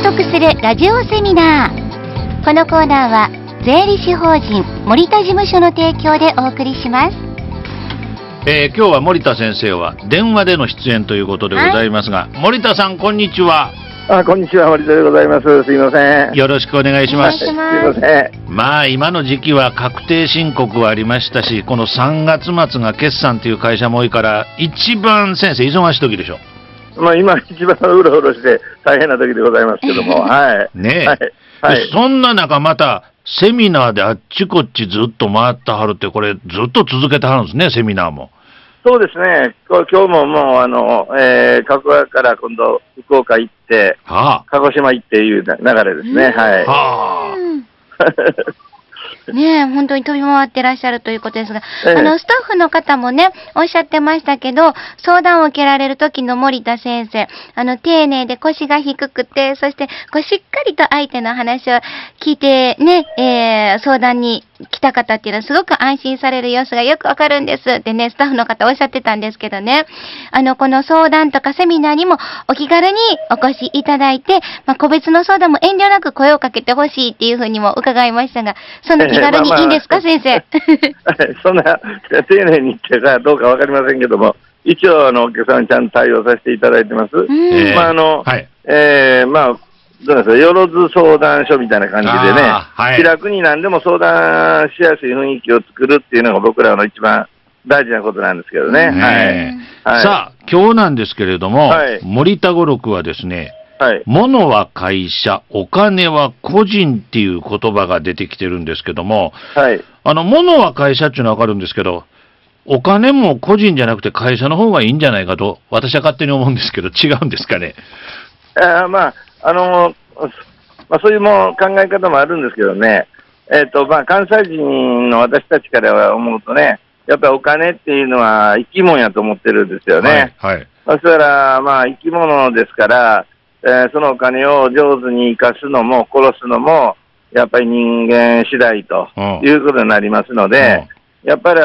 得するラジオセミナー。このコーナーは税理士法人森田事務所の提供でお送りします。 今日は森田先生は電話での出演ということでございますが、森田さんこんにちは。 こんにちは、森田でございます。すいません。 よろしくお願いします。 お願いします。 すいません。 まあ今の時期は確定申告はありましたし、この3月末が決算という会社も多いから一番先生忙しい時でしょ。 今一番うろうろして大変な時でございますけども、はい。 ねえ、 はい。 そんな中またセミナーであっちこっちずっと回ってはるって、これずっと続けてはるんですね、セミナーも。 そうですね。今日ももう加古川から今度福岡行って、鹿児島行っていう流れですね。はい。 ねえ、本当に飛び回ってらっしゃるということですが、スタッフの方もね、おっしゃってましたけど、相談を受けられる時の森田先生、丁寧で腰が低くて、そして、しっかりと相手の話を聞いてね、相談に来た方っていうのはすごく安心される様子がよくわかるんですってね、スタッフの方おっしゃってたんですけどね、この相談とかセミナーにもお気軽にお越しいただいて、個別の相談も遠慮なく声をかけてほしいっていうふうにも伺いましたが、その気軽にいいんですか、先生。 そんな丁寧に言ってかどうかわかりませんけども、一応お客さんにちゃんと対応させていただいてます。どうですか、よろず相談所みたいな感じでね、気楽に何でも相談しやすい雰囲気を作るっていうのが僕らの一番大事なことなんですけどね。 さあ、今日なんですけれども、森田語録はですね、物は会社、お金は個人っていう言葉が出てきてるんですけども、物は会社っていうのはわかるんですけど、お金も個人じゃなくて会社の方がいいんじゃないかと、私は勝手に思うんですけど、違うんですかね。 そういう考え方もあるんですけどね、関西人の私たちからは思うとね、やっぱりお金っていうのは生き物やと思ってるんですよね。そしたら、生き物ですから、そのお金を上手に生かすのも殺すのも、やっぱり人間次第ということになりますので、やっぱり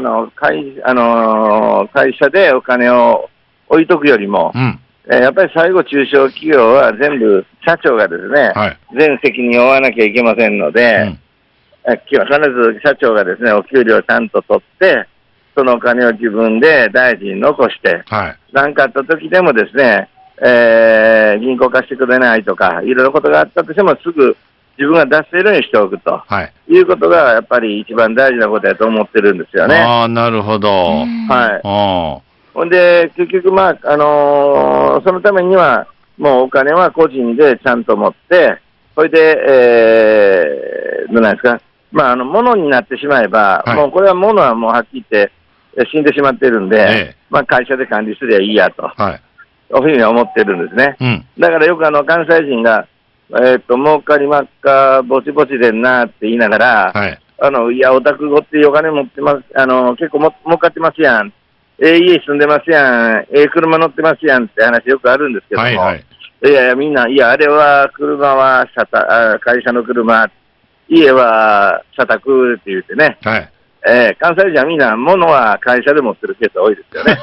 会社でお金を置いとくよりも、やっぱり最後中小企業は全部社長がですね、全責任を負わなきゃいけませんので、必ず社長がですね、お給料をちゃんと取って、そのお金を自分で大事に残して、何かあった時でもですね、銀行貸してくれないとか、いろいろことがあったとしてもすぐ自分が出せるようにしておくと、いうことがやっぱり一番大事なことだと思ってるんですよね。 なるほど。 ほんで、結局そのためには、もうお金は個人でちゃんと持って、それで、どうなんですか、物になってしまえば、もうこれは物はもうはっきり言って死んでしまってるんで、会社で管理すりゃいいやと、そういうふうには思ってるんですね。だからよく関西人が、儲かりまっか、ぼちぼちでんなって言いながら、いや、お宅ごってお金持ってます、結構儲かってますやん。家住んでますやん、車乗ってますやんって話よくあるんですけども、いや、みんな、あれは車は会社の車、家は社宅って言ってね、関西人はみんな、物は会社で持ってるケースが多いですよね。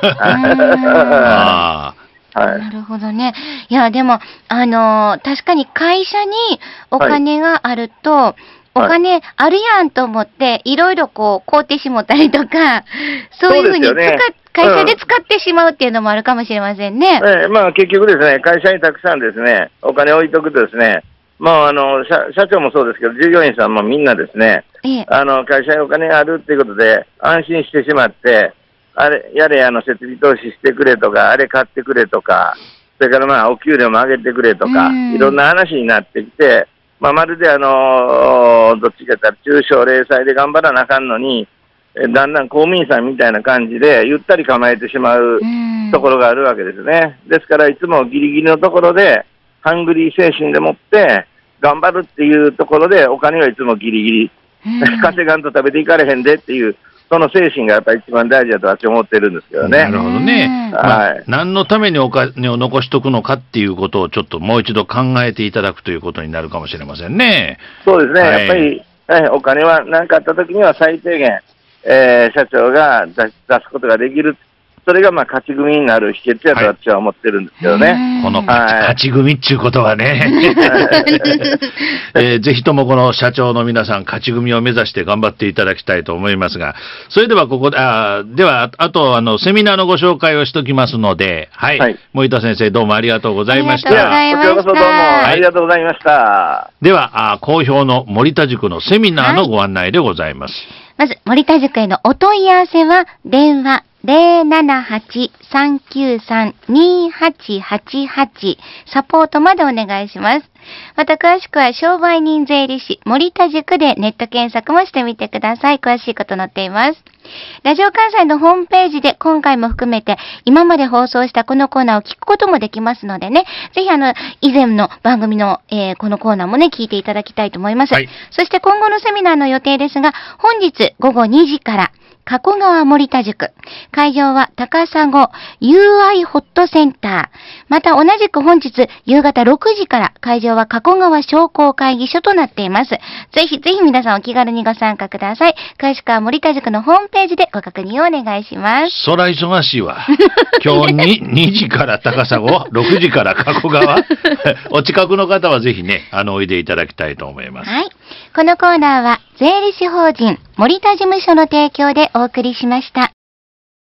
なるほどね。いや、でも、確かに会社にお金があると、お金あるやんと思って、いろいろ買うてしもたりとか、そういうふうに会社で使ってしまうっていうのもあるかもしれませんね。 結局ですね、会社にたくさんですね、お金置いとくとですね、社長もそうですけど、従業員さんもみんなですね、会社にお金があるっていうことで安心してしまって、やれ設備投資してくれとか、あれ買ってくれとか、それからお給料も上げてくれとか、いろんな話になってきて、まるでどっちかというと中小零細で頑張らなあかんのに、だんだん公務員さんみたいな感じでゆったり構えてしまうところがあるわけですね。ですからいつもギリギリのところでハングリー精神でもって頑張るっていうところでお金はいつもギリギリ稼がんと食べていかれへんでっていう、その精神がやっぱり一番大事だと私は思ってるんですけどね。 なるほどね。何のためにお金を残しとくのかっていうことをちょっともう一度考えていただくということになるかもしれませんね。 そうですね。やっぱり、お金は何かあった時には最低限、社長が出すことができる。 それがまあ勝ち組になる秘訣やと私は思ってるんですけどね。 この勝ち組っていうことはね、ぜひともこの社長の皆さん、勝ち組を目指して頑張っていただきたいと思いますが、それではここで、では、あとセミナーのご紹介をしておきますので、はい。森田先生、どうもありがとうございました。 こちらこそどうもありがとうございました。 では、好評の森田塾のセミナーのご案内でございます。 まず、森田塾へのお問い合わせは、電話078-393-2888サポートまでお願いします。また詳しくは商売人税理士森田塾でネット検索もしてみてください。詳しいこと載っています。ラジオ関西のホームページで今回も含めて今まで放送したこのコーナーを聞くこともできますのでね、ぜひ以前の番組の、このコーナーもね、聞いていただきたいと思います。はい、そして今後のセミナーの予定ですが、本日午後2時から加古川森田塾。会場は高砂 UI ホットセンター。また同じく本日夕方6時から会場は加古川商工会議所となっています。ぜひぜひ皆さんお気軽にご参加ください。詳しくは森田塾のホームページでご確認をお願いします。 そら忙しいわ。今日に2時から高砂、6時から加古川。お近くの方はぜひね、おいでいただきたいと思います。 はい。このコーナーは税理士法人森田事務所の提供でお送りしました。